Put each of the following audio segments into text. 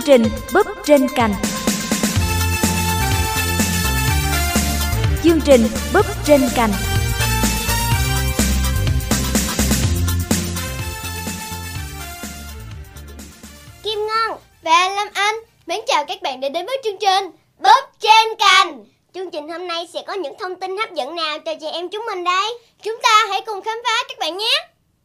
trình Búp trên cành. Chương trình Búp trên cành. Kim Ngân và Lâm Anh mến chào các bạn đã đến với chương trình Búp trên cành. Chương trình hôm nay sẽ có những thông tin hấp dẫn nào cho chị em chúng mình đây? Chúng ta hãy cùng khám phá các bạn nhé.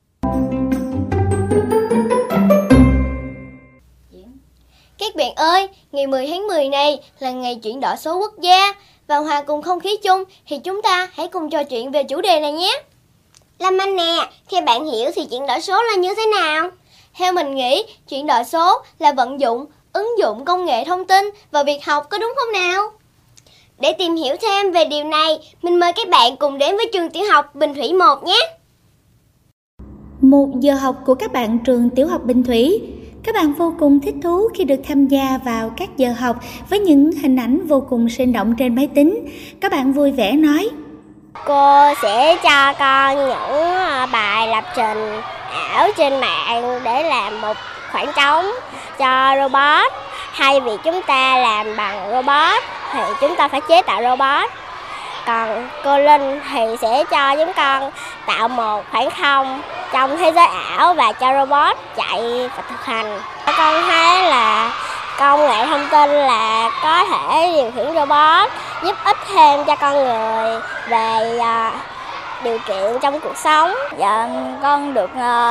Các bạn ơi, ngày 10 tháng 10 này là ngày chuyển đổi số quốc gia. Và hòa cùng không khí chung thì chúng ta hãy cùng trò chuyện về chủ đề này nhé. Lâm Anh nè, theo bạn hiểu thì chuyển đổi số là như thế nào? Theo mình nghĩ, chuyển đổi số là vận dụng, ứng dụng công nghệ thông tin vào việc học, có đúng không nào? Để tìm hiểu thêm về điều này, mình mời các bạn cùng đến với trường tiểu học Bình Thủy 1 nhé. Một giờ học của các bạn trường tiểu học Bình Thủy. Các bạn vô cùng thích thú khi được tham gia vào các giờ học với những hình ảnh vô cùng sinh động trên máy tính. Các bạn vui vẻ nói: Cô sẽ cho con những bài lập trình ảo trên mạng để làm một khoảng trống cho robot. Thay vì chúng ta làm bằng robot thì chúng ta phải chế tạo robot. Còn cô Linh thì sẽ cho chúng con tạo một khoảng không trong thế giới ảo và cho robot chạy và thực hành. Con thấy là công nghệ thông tin là có thể điều khiển robot, giúp ích thêm cho con người về điều kiện trong cuộc sống. Dạ, con được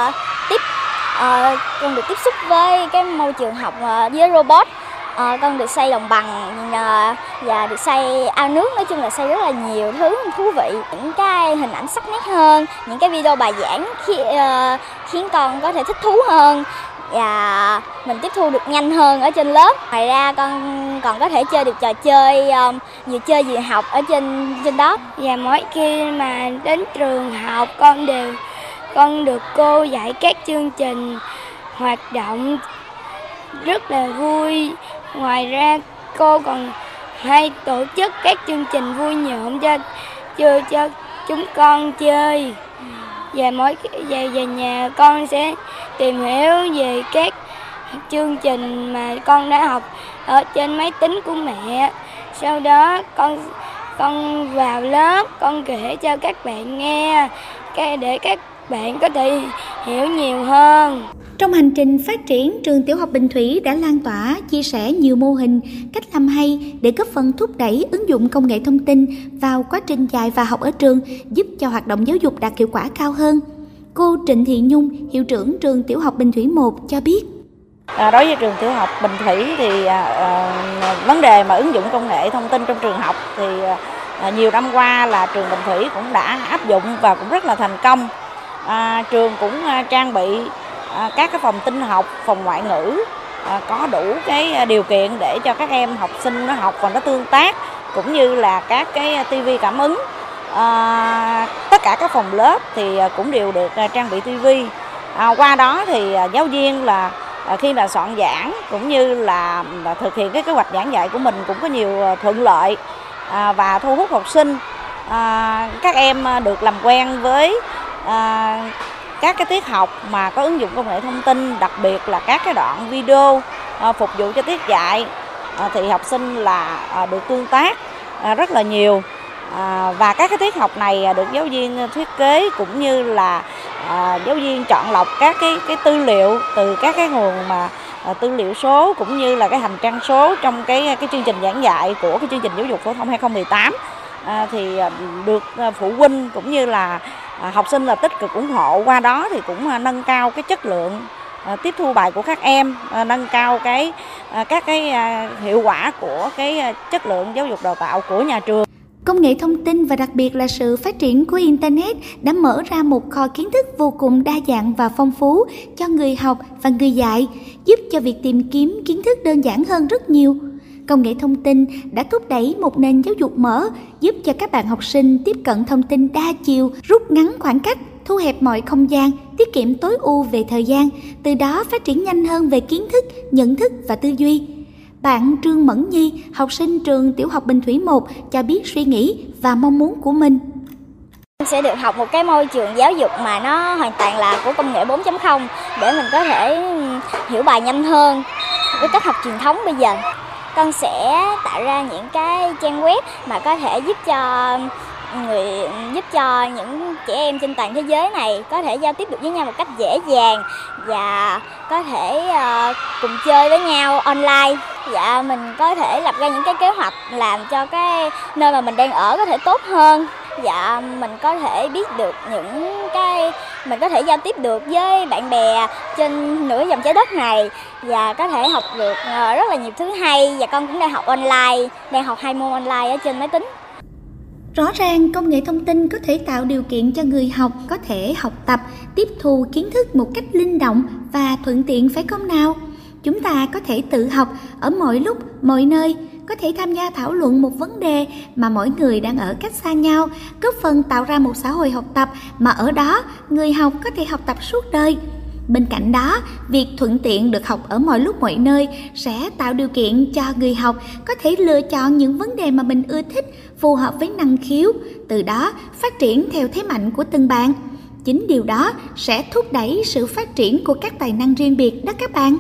tiếp xúc với cái môi trường học với robot. Con được xây đồng bằng và được xây ao nước, nói chung là xây rất là nhiều thứ thú vị, những cái hình ảnh sắc nét hơn, những cái video bài giảng khiến con có thể thích thú hơn và mình tiếp thu được nhanh hơn ở trên lớp. Ngoài ra con còn có thể chơi được trò chơi vừa chơi vừa học ở trên đó. Và mỗi khi mà đến trường học con được cô dạy các chương trình hoạt động rất là vui. Ngoài ra cô còn hay tổ chức các chương trình vui nhộn cho chúng con chơi. Và mỗi về nhà con sẽ tìm hiểu về các chương trình mà con đã học ở trên máy tính của mẹ. Sau đó con vào lớp con kể cho các bạn nghe để các bạn có thể hiểu nhiều hơn. Trong hành trình phát triển, trường tiểu học Bình Thủy đã lan tỏa, chia sẻ nhiều mô hình, cách làm hay để góp phần thúc đẩy ứng dụng công nghệ thông tin vào quá trình dạy và học ở trường, giúp cho hoạt động giáo dục đạt hiệu quả cao hơn. Cô Trịnh Thị Nhung, hiệu trưởng trường tiểu học Bình Thủy 1 cho biết. Đối với trường tiểu học Bình Thủy thì vấn đề mà ứng dụng công nghệ thông tin trong trường học thì nhiều năm qua là trường Bình Thủy cũng đã áp dụng và cũng rất là thành công. Trường cũng trang bị các cái phòng tin học, phòng ngoại ngữ có đủ cái điều kiện để cho các em học sinh nó học và nó tương tác, cũng như là các cái tivi cảm ứng. Tất cả các phòng lớp thì cũng đều được trang bị tivi. Qua đó thì giáo viên là khi mà soạn giảng cũng như là thực hiện cái kế hoạch giảng dạy của mình cũng có nhiều thuận lợi và thu hút học sinh. Các em được làm quen với các cái tiết học mà có ứng dụng công nghệ thông tin, đặc biệt là các cái đoạn video phục vụ cho tiết dạy thì học sinh là được tương tác rất là nhiều. Và các cái tiết học này được giáo viên thiết kế cũng như là giáo viên chọn lọc các cái tư liệu từ các cái nguồn mà tư liệu số cũng như là cái hành trang số trong cái chương trình giảng dạy của cái chương trình giáo dục phổ thông 2018 thì được phụ huynh cũng như là học sinh là tích cực ủng hộ. Qua đó thì cũng nâng cao cái chất lượng tiếp thu bài của các em, nâng cao các cái hiệu quả của cái chất lượng giáo dục đào tạo của nhà trường. Công nghệ thông tin và đặc biệt là sự phát triển của Internet đã mở ra một kho kiến thức vô cùng đa dạng và phong phú cho người học và người dạy, giúp cho việc tìm kiếm kiến thức đơn giản hơn rất nhiều. Công nghệ thông tin đã thúc đẩy một nền giáo dục mở, giúp cho các bạn học sinh tiếp cận thông tin đa chiều, rút ngắn khoảng cách, thu hẹp mọi không gian, tiết kiệm tối ưu về thời gian, từ đó phát triển nhanh hơn về kiến thức, nhận thức và tư duy. Bạn Trương Mẫn Nhi, học sinh trường tiểu học Bình Thủy 1 cho biết suy nghĩ và mong muốn của mình. Sẽ được học một cái môi trường giáo dục mà nó hoàn toàn là của công nghệ 4.0 để mình có thể hiểu bài nhanh hơn với cách học truyền thống bây giờ. Con sẽ tạo ra những cái trang web mà có thể giúp cho những trẻ em trên toàn thế giới này có thể giao tiếp được với nhau một cách dễ dàng và có thể cùng chơi với nhau online. Dạ, mình có thể lập ra những cái kế hoạch làm cho cái nơi mà mình đang ở có thể tốt hơn. Dạ, mình có thể biết được mình có thể giao tiếp được với bạn bè trên nửa vòng trái đất này và có thể học được rất là nhiều thứ hay. Và con cũng đang học online, đang học 2 môn online ở trên máy tính. Rõ ràng công nghệ thông tin có thể tạo điều kiện cho người học có thể học tập, tiếp thu kiến thức một cách linh động và thuận tiện, phải không nào? Chúng ta có thể tự học ở mọi lúc, mọi nơi, có thể tham gia thảo luận một vấn đề mà mỗi người đang ở cách xa nhau, góp phần tạo ra một xã hội học tập mà ở đó người học có thể học tập suốt đời. Bên cạnh đó, việc thuận tiện được học ở mọi lúc mọi nơi sẽ tạo điều kiện cho người học có thể lựa chọn những vấn đề mà mình ưa thích, phù hợp với năng khiếu, từ đó phát triển theo thế mạnh của từng bạn. Chính điều đó sẽ thúc đẩy sự phát triển của các tài năng riêng biệt đó các bạn.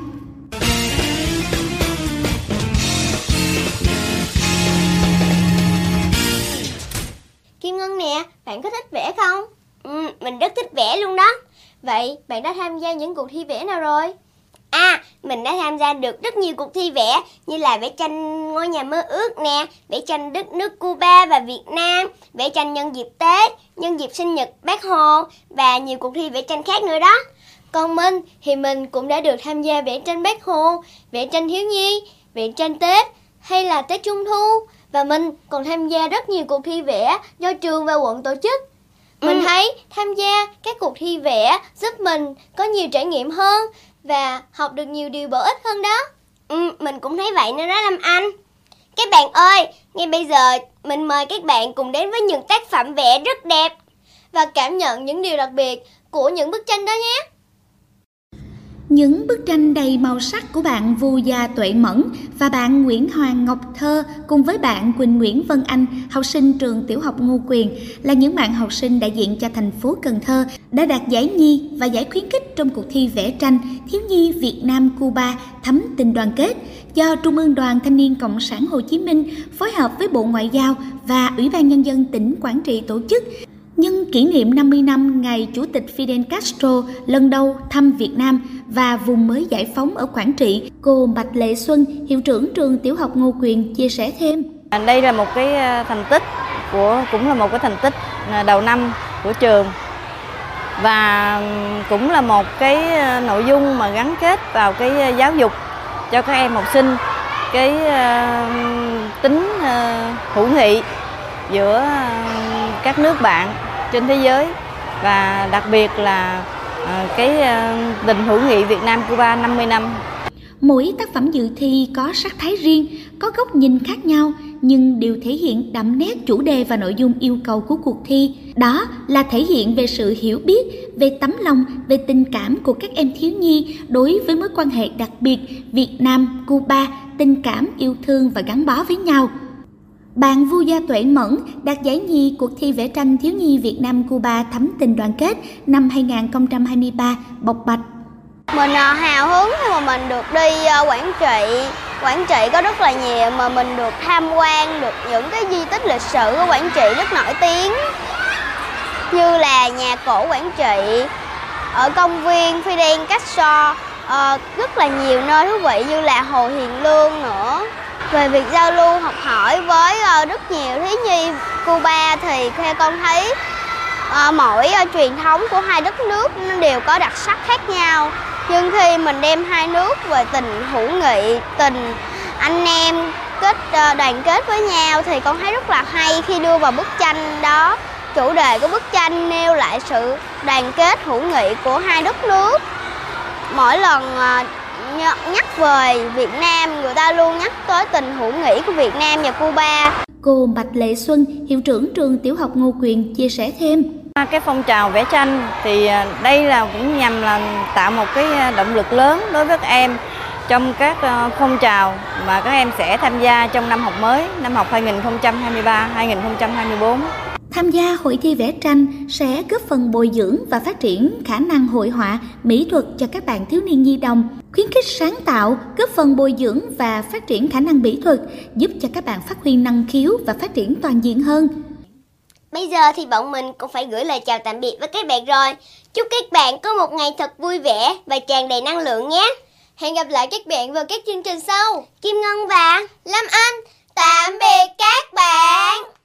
Kim Ngân nè, bạn có thích vẽ không? Mình rất thích vẽ luôn đó. Vậy bạn đã tham gia những cuộc thi vẽ nào rồi? Mình đã tham gia được rất nhiều cuộc thi vẽ như là vẽ tranh ngôi nhà mơ ước nè, vẽ tranh đất nước Cuba và Việt Nam, vẽ tranh nhân dịp Tết, nhân dịp sinh nhật Bác Hồ và nhiều cuộc thi vẽ tranh khác nữa đó. Còn mình thì mình cũng đã được tham gia vẽ tranh Bác Hồ, vẽ tranh thiếu nhi, vẽ tranh Tết hay là Tết Trung Thu. Và mình còn tham gia rất nhiều cuộc thi vẽ do trường và quận tổ chức. Mình thấy tham gia các cuộc thi vẽ giúp mình có nhiều trải nghiệm hơn và học được nhiều điều bổ ích hơn đó. Mình cũng thấy vậy nữa đó Lâm Anh. Các bạn ơi, ngay bây giờ mình mời các bạn cùng đến với những tác phẩm vẽ rất đẹp và cảm nhận những điều đặc biệt của những bức tranh đó nhé. Những bức tranh đầy màu sắc của bạn Vu Gia Tuệ Mẫn và bạn Nguyễn Hoàng Ngọc Thơ cùng với bạn Quỳnh Nguyễn Vân Anh, học sinh trường tiểu học Ngô Quyền, là những bạn học sinh đại diện cho thành phố Cần Thơ đã đạt giải nhì và giải khuyến khích trong cuộc thi vẽ tranh thiếu nhi Việt Nam Cuba thắm tình đoàn kết do Trung ương Đoàn Thanh niên Cộng sản Hồ Chí Minh phối hợp với Bộ Ngoại giao và Ủy ban Nhân dân tỉnh Quảng Trị tổ chức. Nhân kỷ niệm 50 năm ngày Chủ tịch Fidel Castro lần đầu thăm Việt Nam và vùng mới giải phóng ở Quảng Trị, cô Bạch Lệ Xuân, hiệu trưởng trường tiểu học Ngô Quyền chia sẻ thêm. Đây là một cái thành tích cũng là một cái thành tích đầu năm của trường và cũng là một cái nội dung mà gắn kết vào cái giáo dục cho các em học sinh, cái tính hữu nghị giữa các nước bạn trên thế giới và đặc biệt là cái tình hữu nghị Việt Nam Cuba 50 năm. Mỗi tác phẩm dự thi có sắc thái riêng, có góc nhìn khác nhau nhưng đều thể hiện đậm nét chủ đề và nội dung yêu cầu của cuộc thi. Đó là thể hiện về sự hiểu biết, về tấm lòng, về tình cảm của các em thiếu nhi đối với mối quan hệ đặc biệt Việt Nam-Cuba, tình cảm, yêu thương và gắn bó với nhau. Bạn Vu Gia Tuệ Mẫn đạt giải nhì cuộc thi vẽ tranh thiếu nhi Việt Nam-Cuba thắm tình đoàn kết năm 2023 bộc bạch. Mình hào hứng khi mà mình được đi Quảng Trị. Quảng Trị có rất là nhiều mà mình được tham quan được những cái di tích lịch sử của Quảng Trị rất nổi tiếng. Như là nhà cổ Quảng Trị, ở công viên Fidel Castro, rất là nhiều nơi thú vị như là Hồ Hiền Lương nữa. Về việc giao lưu học hỏi với rất nhiều thiếu nhi Cuba thì theo con thấy mỗi truyền thống của hai đất nước nó đều có đặc sắc khác nhau. Nhưng khi mình đem hai nước về tình hữu nghị, tình anh em đoàn kết với nhau thì con thấy rất là hay khi đưa vào bức tranh đó. Chủ đề của bức tranh nêu lại sự đoàn kết hữu nghị của hai đất nước. Mỗi lần nhắc về Việt Nam, người ta luôn nhắc tới tình hữu nghị của Việt Nam và Cuba. Cô Bạch Lệ Xuân, hiệu trưởng trường tiểu học Ngô Quyền chia sẻ thêm. Cái phong trào vẽ tranh thì đây là cũng nhằm là tạo một cái động lực lớn đối với các em trong các phong trào mà các em sẽ tham gia trong năm học mới, năm học 2023-2024. Tham gia hội thi vẽ tranh sẽ góp phần bồi dưỡng và phát triển khả năng hội họa, mỹ thuật cho các bạn thiếu niên nhi đồng, khuyến khích sáng tạo, góp phần bồi dưỡng và phát triển khả năng mỹ thuật, giúp cho các bạn phát huy năng khiếu và phát triển toàn diện hơn. Bây giờ thì bọn mình cũng phải gửi lời chào tạm biệt với các bạn rồi. Chúc các bạn có một ngày thật vui vẻ và tràn đầy năng lượng nhé. Hẹn gặp lại các bạn vào các chương trình sau. Kim Ngân và Lâm Anh, tạm biệt các bạn.